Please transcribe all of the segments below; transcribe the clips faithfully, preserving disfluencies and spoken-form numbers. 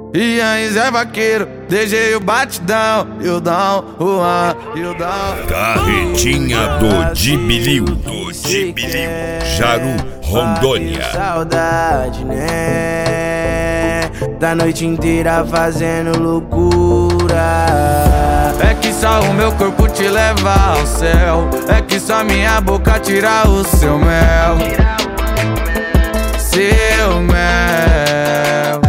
E aí Zé Vaqueiro, D J o batidão, e o down, o an, e o down. Carretinha do Dibilil, do Dibilil, Jaru, Rondônia. Saudade, né? Da noite inteira fazendo loucura. É que só o meu corpo te leva ao céu. É que só minha boca tira o seu mel. Seu mel.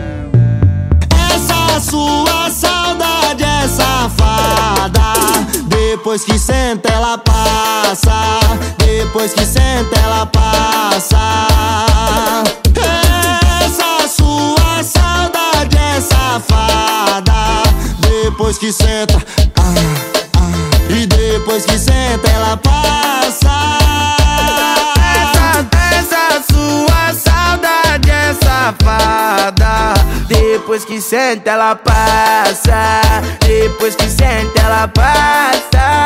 Essa sua saudade é safada. Depois que senta ela passa. Depois que senta ela passa. Essa sua saudade é safada. Depois que senta, ah, ah, e depois que senta ela passa. Essa, essa sua saudade é safada. Depois que senta ela passa. Depois que senta ela passa.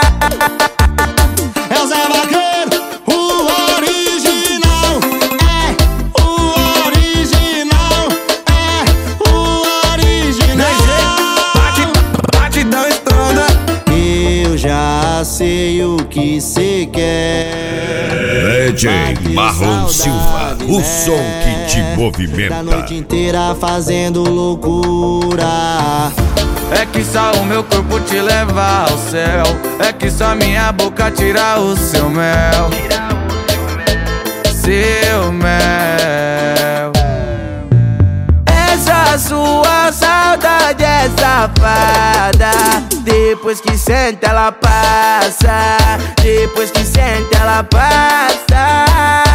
É o Zé Vaqueiro, o original. É o original. É o original. Batidão estronda. Eu já sei o que cê quer. D J Marlon Silva, o som que te Da movimenta. noite inteira fazendo loucura. É que só o meu corpo te leva ao céu. É que só minha boca tira o seu mel. Seu mel. Essa sua saudade é safada. Depois que senta ela passa. Depois que senta ela passa.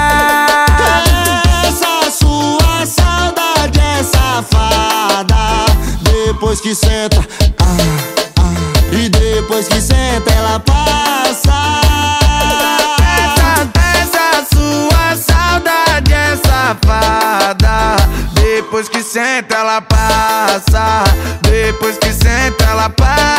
Essa sua saudade é safada. Depois que senta, ah, ah, e depois que senta ela passa. Essa, essa sua saudade é safada. Depois que senta ela passa. Depois que senta ela passa.